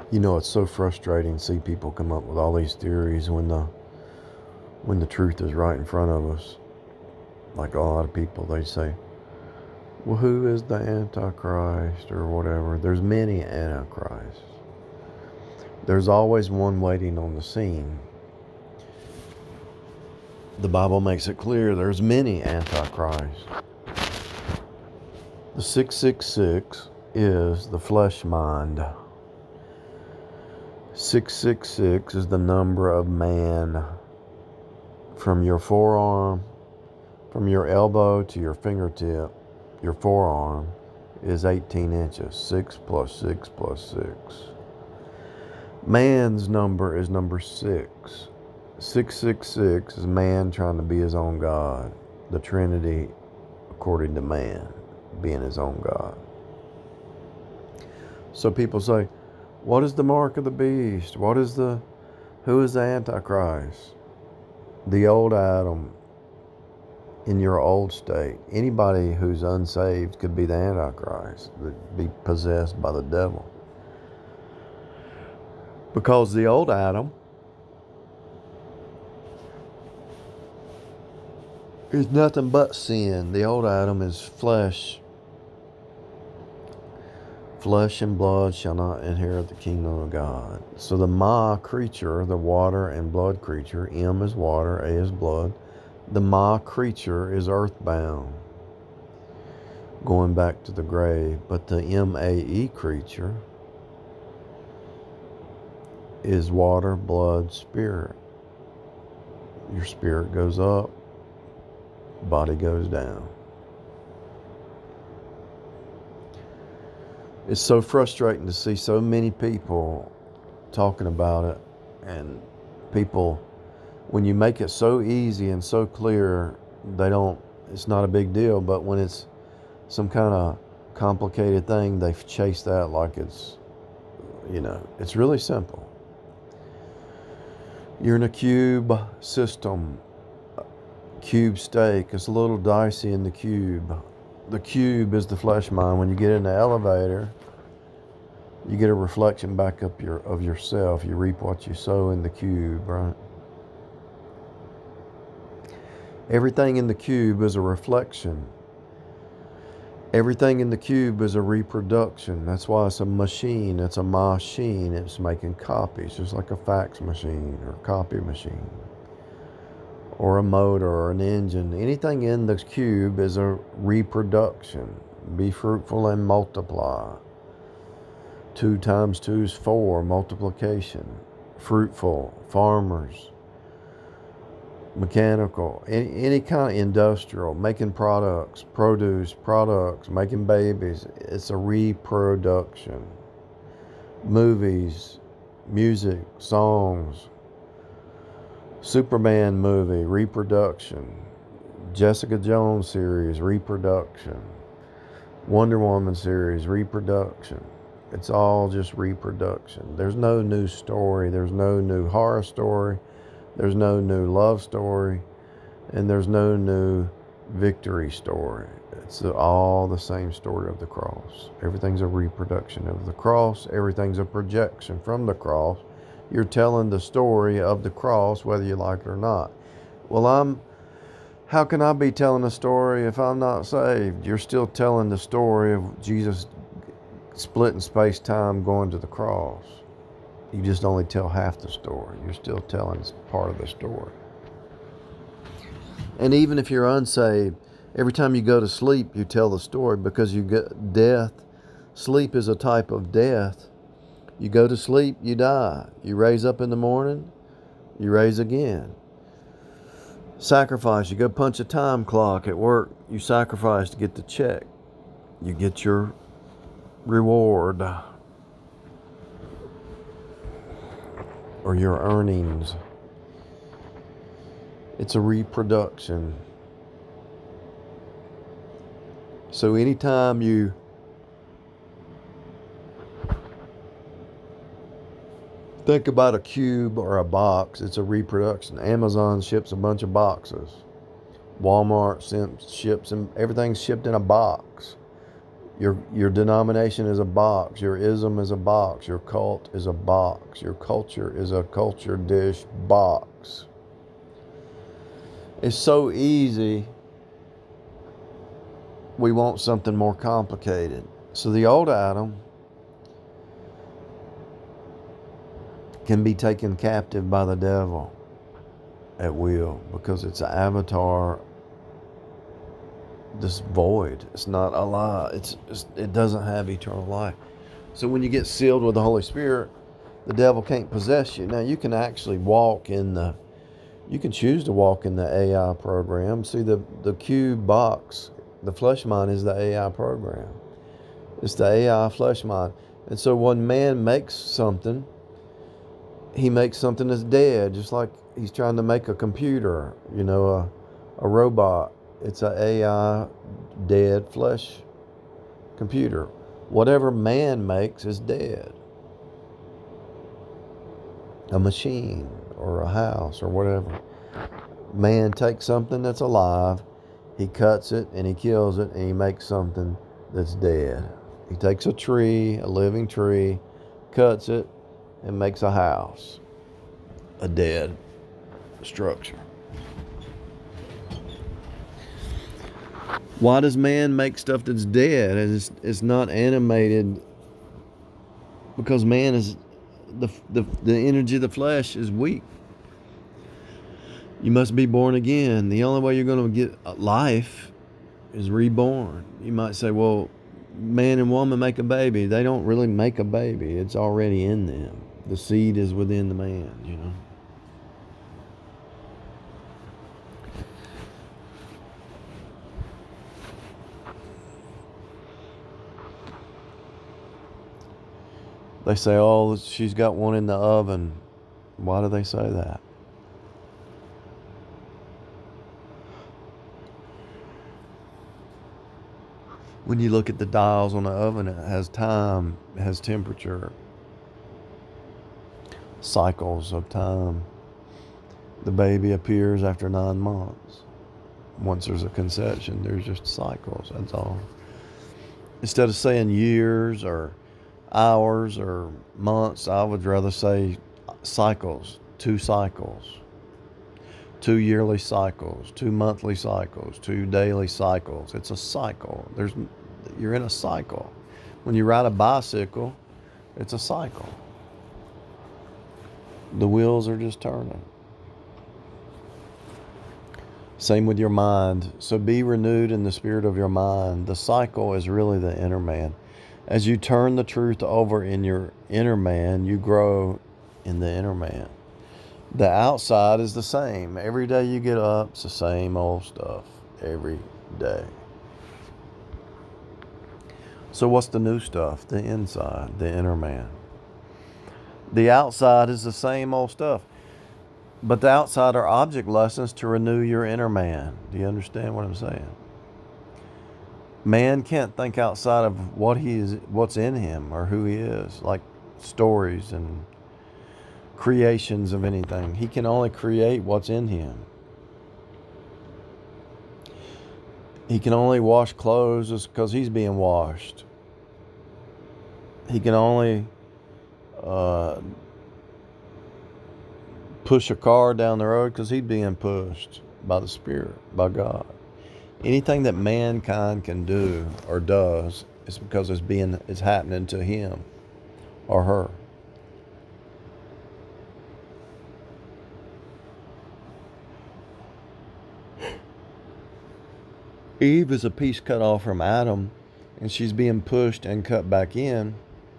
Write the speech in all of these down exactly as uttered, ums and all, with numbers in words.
You know, it's so frustrating to see people come up with all these theories when the when the truth is right in front of us. Like a lot of people, they say, well, who is the Antichrist or whatever? There's many Antichrists. There's always one waiting on the scene. The Bible makes it clear there's many Antichrists. The six six six is the flesh mind. six six six is the number of man. From your forearm, from your elbow to your fingertip, your forearm is eighteen inches. six plus six plus six. Man's number is number six. six six six is man trying to be his own God. The Trinity, according to man, being his own God. So people say, what is the mark of the beast? What is the, who is the Antichrist? The old Adam in your old state. Anybody who's unsaved could be the Antichrist, be possessed by the devil. Because the old Adam is nothing but sin. The old Adam is flesh. Flesh and blood shall not inherit the kingdom of God. So the Ma creature, the water and blood creature, M is water, A is blood. The Ma creature is earthbound, going back to the grave. But the M A E creature is water, blood, spirit. Your spirit goes up, body goes down. It's so frustrating to see so many people talking about it, and people, when you make it so easy and so clear, they don't, it's not a big deal. But when it's some kind of complicated thing, they chase that like it's, you know, it's really simple. You're in a cube system. Cube steak. It's a little dicey in the cube. The cube is the flesh mind. When you get in the elevator, you get a reflection back up your of yourself. You reap what you sow in the cube, right? Everything in the cube is a reflection. Everything in the cube is a reproduction. That's why it's a machine. It's a machine. It's making copies, just like a fax machine or copy machine, or a motor or an engine. Anything in the cube is a reproduction. Be fruitful and multiply. Two times two is four, multiplication. Fruitful, farmers, mechanical, any, any kind of industrial, making products, produce, products, making babies. It's a reproduction. Movies, music, songs, Superman movie, reproduction. Jessica Jones series, reproduction. Wonder Woman series, reproduction. It's all just reproduction. There's no new story. There's no new horror story. There's no new love story. And there's no new victory story. It's all the same story of the cross. Everything's a reproduction of the cross. Everything's a projection from the cross. You're telling the story of the cross, whether you like it or not. Well, I'm, how can I be telling a story if I'm not saved? You're still telling the story of Jesus splitting space-time going to the cross. You just only tell half the story. You're still telling part of the story. And even if you're unsaved, every time you go to sleep, you tell the story, because you get death. Sleep is a type of death. You go to sleep, you die. You raise up in the morning, you raise again. Sacrifice, you go punch a time clock at work. You sacrifice to get the check. You get your reward or your earnings. It's a reproduction. So anytime you think about a cube or a box, it's a reproduction. Amazon ships a bunch of boxes. Walmart ships, and everything's shipped in a box. Your, your denomination is a box. Your ism is a box. Your cult is a box. Your culture is a culture dish box. It's so easy. We want something more complicated. So the old Adam can be taken captive by the devil at will, because it's an avatar, this void. It's not alive. It's, it's it doesn't have eternal life. So when you get sealed with the Holy Spirit, the devil can't possess you. Now you can actually walk in the, you can choose to walk in the A I program. See, the the cube box, the flesh mind is the A I program. It's the A I flesh mind. And so when man makes something, he makes something that's dead, just like he's trying to make a computer, you know, a, a robot. It's a A I dead flesh computer. Whatever man makes is dead. A machine or a house or whatever. Man takes something that's alive, he cuts it and he kills it, and he makes something that's dead. He takes a tree, a living tree, cuts it, and makes a house, a dead structure. Why does man make stuff that's dead? It's, it's not animated, because man is, the, the the energy of the flesh is weak. You must be born again. The only way you're going to get life is reborn. You might say, well, man and woman make a baby. They don't really make a baby. It's already in them. The seed is within the man, you know. They say, oh, she's got one in the oven. Why do they say that? When you look at the dials on the oven, it has time, it has temperature, cycles of time. The baby appears after nine months. Once there's a conception, there's just cycles, that's all. Instead of saying years or hours or months, I would rather say cycles, two cycles, two yearly cycles, two monthly cycles, two daily cycles. It's a cycle. There's, you're in a cycle. When you ride a bicycle, it's a cycle. The wheels are just turning. Same with your mind. So be renewed in the spirit of your mind. The cycle is really the inner man. As you turn the truth over in your inner man, you grow in the inner man. The outside is the same. Every day you get up, it's the same old stuff. Every day. So what's the new stuff? The inside, the inner man. The outside is the same old stuff. But the outside are object lessons to renew your inner man. Do you understand what I'm saying? Man can't think outside of what he is, what's in him or who he is, like stories and creations of anything. He can only create what's in him. He can only wash clothes just because he's being washed. He can only uh, push a car down the road because he's being pushed by the Spirit, by God. Anything that mankind can do or does is because it's being it's happening to him or her. Eve is a piece cut off from Adam, and she's being pushed and cut back in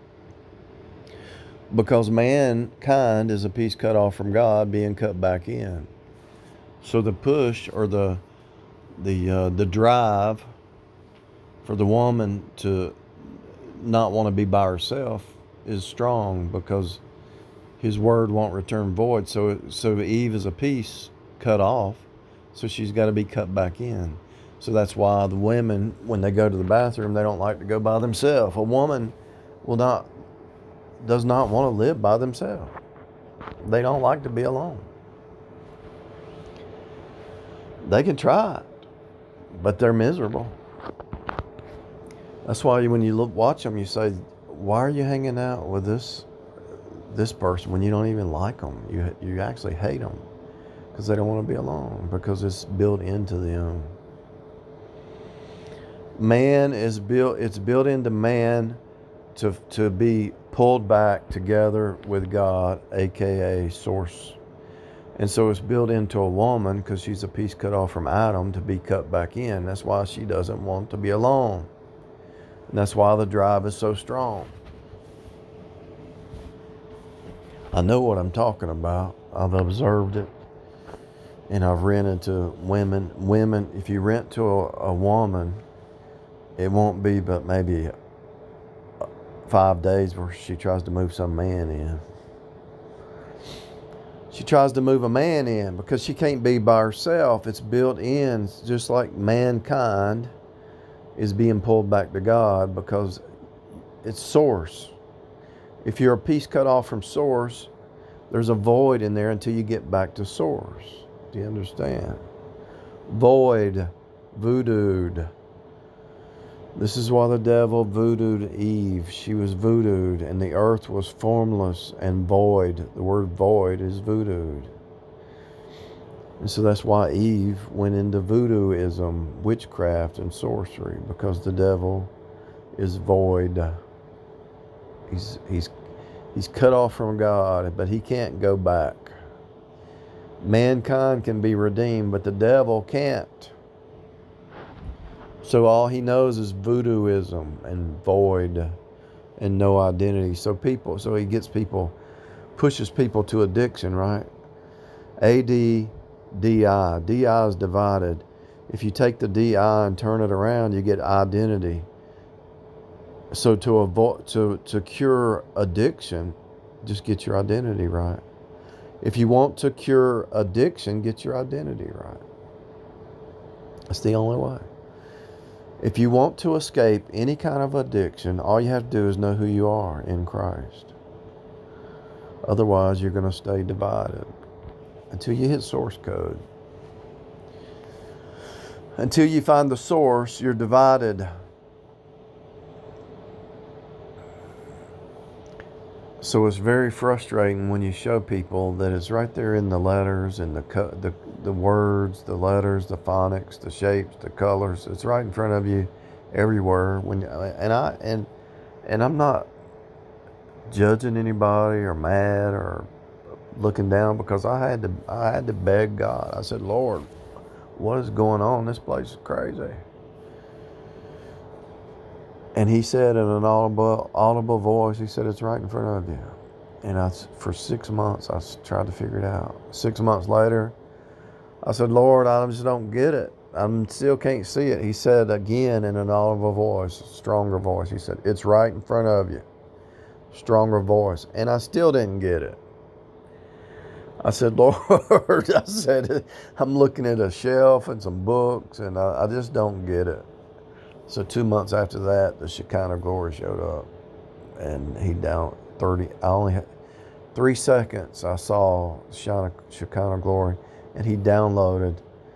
because mankind is a piece cut off from God being cut back in. So the push or the the uh, the drive for the woman to not want to be by herself is strong because his word won't return void. So so Eve is a piece cut off, so she's got to be cut back in. So that's why the women, when they go to the bathroom, they don't like to go by themselves. A woman will not, does not want to live by themselves. They don't like to be alone. They can try it, but they're miserable. That's why when you look, watch them, you say, why are you hanging out with this this person when you don't even like them? You, you actually hate them because they don't want to be alone, because it's built into them. Man is built, it's built into man to, to be pulled back together with God, aka Source. And so it's built into a woman, because she's a piece cut off from Adam, to be cut back in. That's why she doesn't want to be alone. And that's why the drive is so strong. I know what I'm talking about. I've observed it. And I've rented to women. Women, if you rent to a, a woman, it won't be but maybe five days where she tries to move some man in. She tries to move a man in because she can't be by herself. It's built in, it's just like mankind is being pulled back to God, because it's Source. If you're a piece cut off from Source, there's a void in there until you get back to Source. Do you understand? Void, voodooed. This is why the devil voodooed Eve. She was voodooed, and the earth was formless and void. The word void is voodooed. And so that's why Eve went into voodooism, witchcraft, and sorcery, because the devil is void. He's, he's, he's cut off from God, but he can't go back. Mankind can be redeemed, but the devil can't. So all he knows is voodooism and void and no identity. So people, so he gets people, pushes people to addiction, right? A D D I. D I is divided. If you take the D I and turn it around, you get identity. So to avoid, to, to cure addiction, just get your identity right. If you want to cure addiction, get your identity right. That's the only way. If you want to escape any kind of addiction, all you have to do is know who you are in Christ. Otherwise, you're going to stay divided until you hit source code. Until you find the source, you're divided. So it's very frustrating when you show people that it's right there in the letters and the co- the the words, the letters, the phonics, the shapes, the colors. It's right in front of you, everywhere. When you, and I and and I'm not judging anybody or mad or looking down, because I had to I had to beg God. I said, Lord, what is going on? This place is crazy. And he said in an audible, audible voice, he said, it's right in front of you. And I, for six months, I tried to figure it out. Six months later, I said, Lord, I just don't get it. I still can't see it. He said again in an audible voice, stronger voice, he said, it's right in front of you. Stronger voice. And I still didn't get it. I said, Lord, I said, I'm looking at a shelf and some books, and I, I just don't get it. So two months after that, the Shekinah glory showed up, and he down thirty. I only had three seconds. I saw Shekinah, Shekinah glory, and he downloaded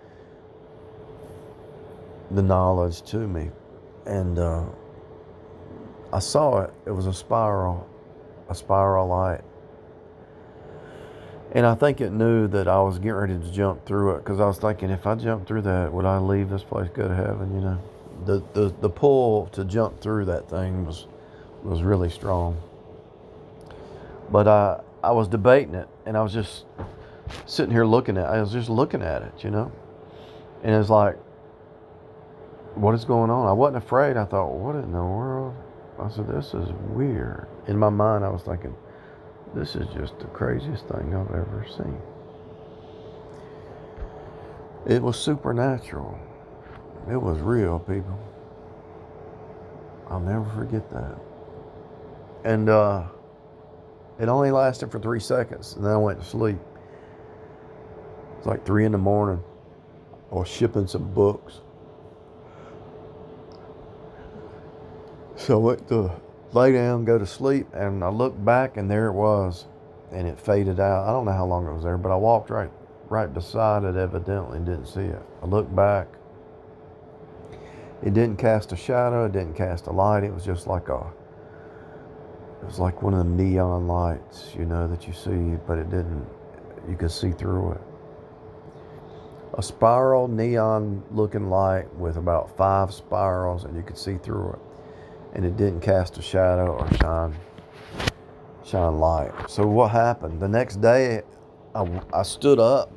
the knowledge to me, and uh, I saw it. It was a spiral, a spiral light, and I think it knew that I was getting ready to jump through it, because I was thinking, if I jump through that, would I leave this place, go to heaven? You know. The, the the pull to jump through that thing was was really strong. But I I was debating it, and I was just sitting here looking at it. I was just looking at it, you know. And it's like, what is going on? I wasn't afraid. I thought, what in the world? I said, this is weird. In my mind, I was thinking, this is just the craziest thing I've ever seen. It was supernatural. It was real, people. I'll never forget that. And uh, it only lasted for three seconds, and then I went to sleep. It's like three in the morning. I was shipping some books. So I went to lay down, go to sleep, and I looked back, and there it was, and it faded out. I don't know how long it was there, but I walked right, right beside it, evidently, and didn't see it. I looked back, It didn't cast a shadow. It didn't cast a light. It was just like a, it was like one of the neon lights, you know, that you see, but it didn't, you could see through it. A spiral neon looking light with about five spirals, and you could see through it. And it didn't cast a shadow or shine shine light. So what happened? The next day, I, I stood up.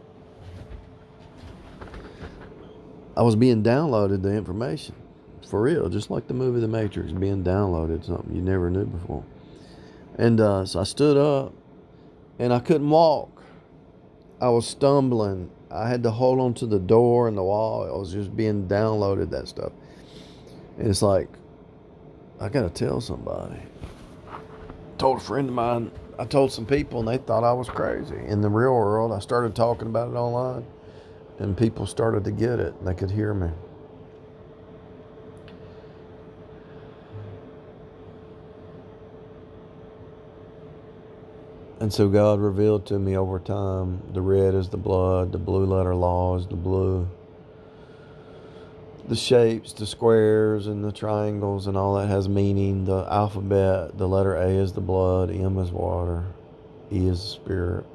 I was being downloaded the information. For real, just like the movie The Matrix, being downloaded, something you never knew before. And uh, so I stood up, and I couldn't walk. I was stumbling. I had to hold on to the door and the wall. I was just being downloaded, that stuff. And it's like, I got to tell somebody. Told a friend of mine, I told some people, and they thought I was crazy. In the real world, I started talking about it online, and people started to get it, and they could hear me. And so God revealed to me over time, the red is the blood, the blue letter law is the blue. The shapes, the squares, and the triangles, and all that has meaning. The alphabet, the letter A is the blood, M is water, E is the spirit.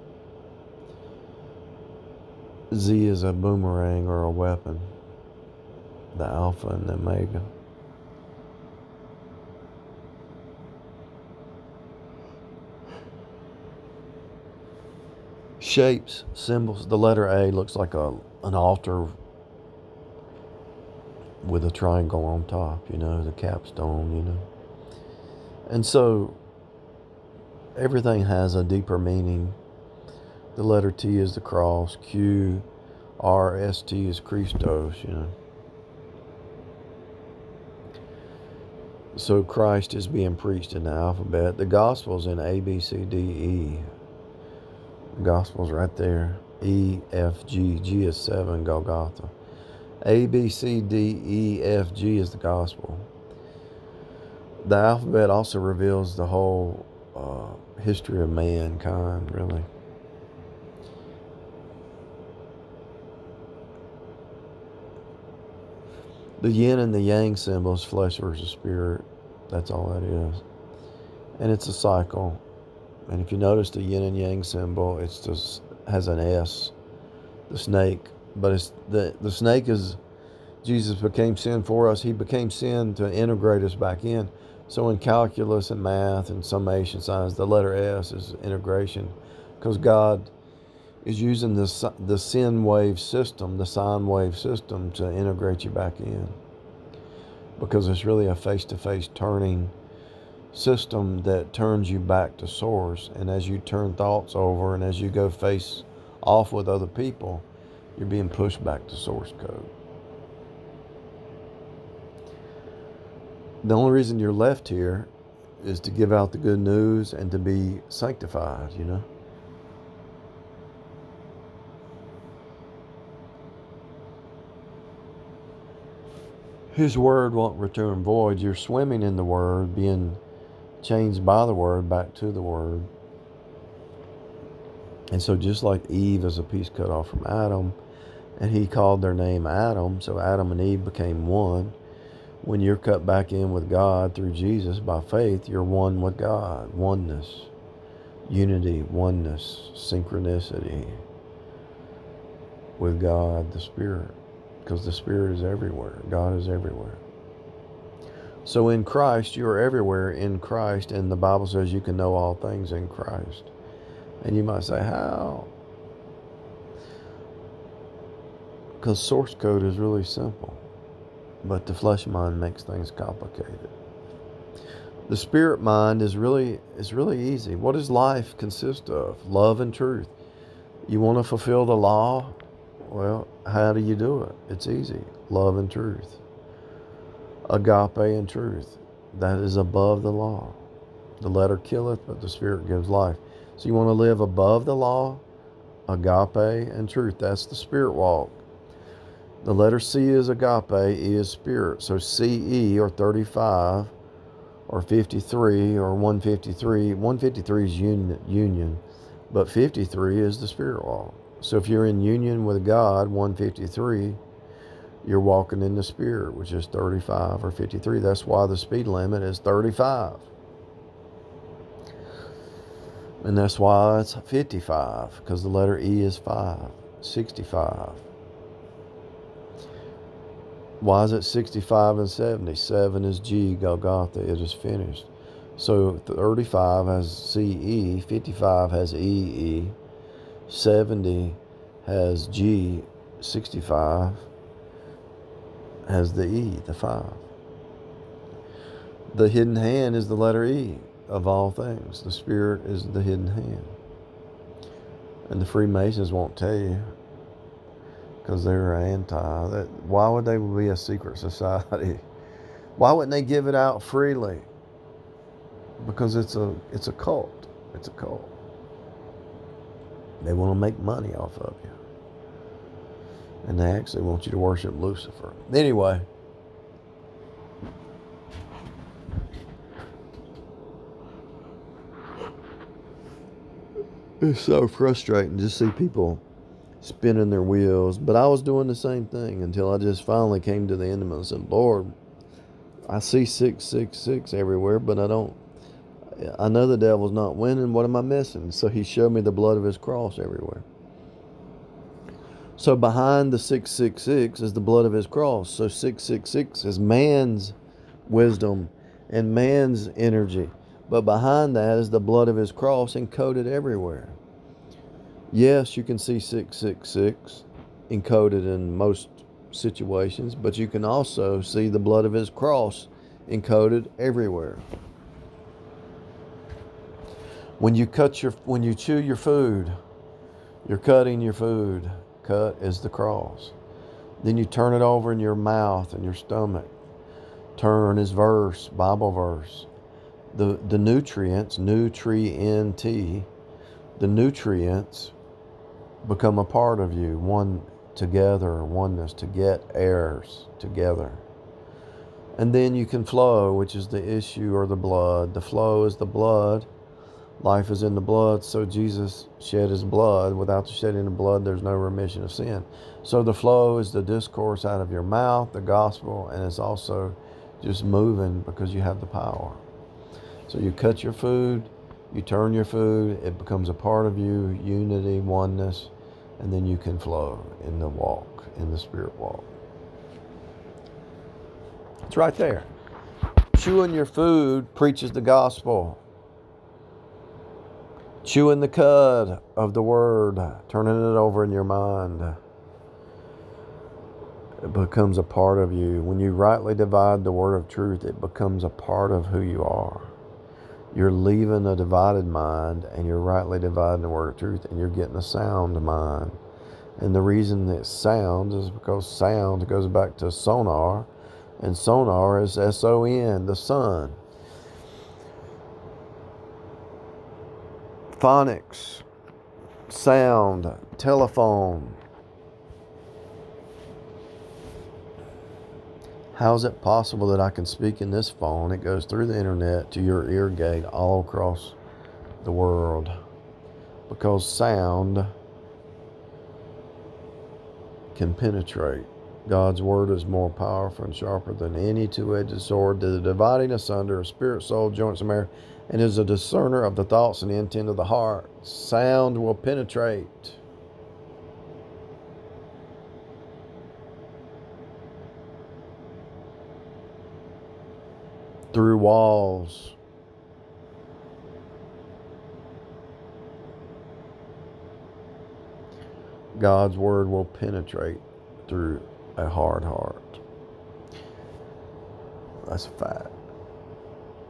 Z is a boomerang or a weapon, the alpha and the omega. Shapes, symbols. The letter A looks like a an altar with a triangle on top, you know, the capstone, you know. And so everything has a deeper meaning. The letter T is the cross, Q, R, S, T is Christos, you know. So Christ is being preached in the alphabet. The gospel's in A, B, C, D, E. The gospel's right there. E, F, G. G is seven, Golgotha. A, B, C, D, E, F, G is the gospel. The alphabet also reveals the whole uh, history of mankind, really. The yin and the yang symbol is flesh versus spirit. That's all that is. And it's a cycle. And if you notice the yin and yang symbol, it's just has an S, the snake. But it's the, the snake is, Jesus became sin for us. He became sin to integrate us back in. So in calculus and math and summation signs, the letter S is integration. Because God is using this, the sin wave system, the sine wave system, to integrate you back in. Because it's really a face-to-face turning system that turns you back to source. And as you turn thoughts over and as you go face off with other people, you're being pushed back to source code. The only reason you're left here is to give out the good news and to be sanctified, you know. His word won't return void. You're swimming in the word, being changed by the word back to the word. And so just like Eve is a piece cut off from Adam, and he called their name Adam, so Adam and Eve became one. When you're cut back in with God through Jesus by faith, you're one with God. Oneness, unity, oneness, synchronicity with God, the Spirit. Because the Spirit is everywhere. God is everywhere. So in Christ, you are everywhere in Christ. And the Bible says you can know all things in Christ. And you might say, how? Because source code is really simple. But the flesh mind makes things complicated. The spirit mind is really, is really easy. What does life consist of? Love and truth. You want to fulfill the law? Well, how do you do it? It's easy. Love and truth. Agape and truth. That is above the law. The letter killeth, but the spirit gives life. So you want to live above the law? Agape and truth. That's the spirit walk. The letter C is agape, E is spirit. So C E or thirty-five or fifty-three or one fifty-three. one fifty-three is union, union, but fifty-three is the spirit walk. So if you're in union with God, one fifty-three, you're walking in the Spirit, which is thirty-five or fifty-three. That's why the speed limit is thirty-five. And that's why it's fifty-five, because the letter E is five. sixty-five. Why is it sixty-five and seventy? seven is G, Golgotha, it is finished. So thirty-five has C E, fifty-five has E E, seventy has G, sixty-five has the E, the five. The hidden hand is the letter E of all things. The Spirit is the hidden hand. And the Freemasons won't tell you, because they're anti. That, why would they be a secret society? Why wouldn't they give it out freely? Because it's a it's a cult. It's a cult. They want to make money off of you. And they actually want you to worship Lucifer. Anyway. It's so frustrating to see people spinning their wheels. But I was doing the same thing until I just finally came to the end of it and said, Lord, I see six six six everywhere, but I don't, I know the devil's not winning. What am I missing? So he showed me the blood of his cross everywhere. So behind the six six six is the blood of his cross. So six six six is man's wisdom and man's energy. But behind that is the blood of his cross encoded everywhere. Yes, you can see six six six encoded in most situations, but you can also see the blood of his cross encoded everywhere. When you cut your, when you chew your food, you're cutting your food. Cut is the cross. Then you turn it over in your mouth and your stomach. Turn is verse, Bible verse. The the nutrients, nutri-N-T, the nutrients become a part of you, one together, oneness, to get heirs together. And then you can flow, which is the issue or the blood. The flow is the blood. Life is in the blood, so Jesus shed his blood. Without the shedding of blood, there's no remission of sin. So the flow is the discourse out of your mouth, the gospel, and it's also just moving because you have the power. So you cut your food, you turn your food, it becomes a part of you, unity, oneness, and then you can flow in the walk, in the spirit walk. It's right there. Chewing your food preaches the gospel. Chewing the cud of the word, turning it over in your mind, it becomes a part of you. When you rightly divide the word of truth, it becomes a part of who you are. You're leaving a divided mind and you're rightly dividing the word of truth, and you're getting a sound mind. And the reason that sound is because sound goes back to sonar, and sonar is S O N, the sun. Phonics, sound, telephone. How is it possible that I can speak in this phone? It goes through the internet to your ear gate all across the world. Because sound can penetrate. God's word is more powerful and sharper than any two-edged sword, to the dividing asunder of spirit, soul, joints, and marrow, and is a discerner of the thoughts and the intent of the heart. Sound will penetrate. Through walls. God's word will penetrate through a hard heart. That's a fact.